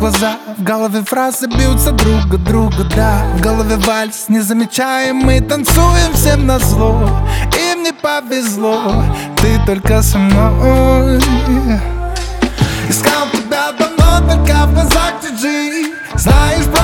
глаза, в голове фразы бьются друг от друга, да. В голове вальс, не замечаем, мы танцуем всем назло. Им не повезло, ты только со мной. Искал тебя давно, только в глазах TG. Знаешь,